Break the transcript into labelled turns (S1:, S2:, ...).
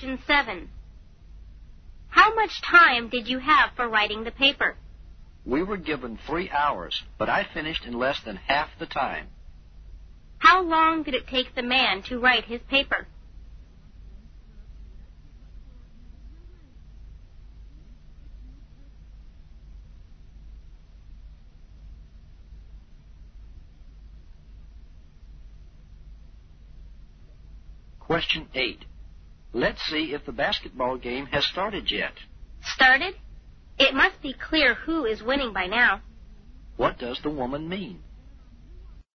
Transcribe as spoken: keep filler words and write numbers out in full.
S1: Question seven. How much time did you have for writing the paper?
S2: We were given three hours, but I finished in less than half the time.
S1: How long did it take the man to write his paper?
S2: Question eight. Let's see if the basketball game has started yet.
S1: Started? It must be clear who is winning by now.
S2: What does the woman mean?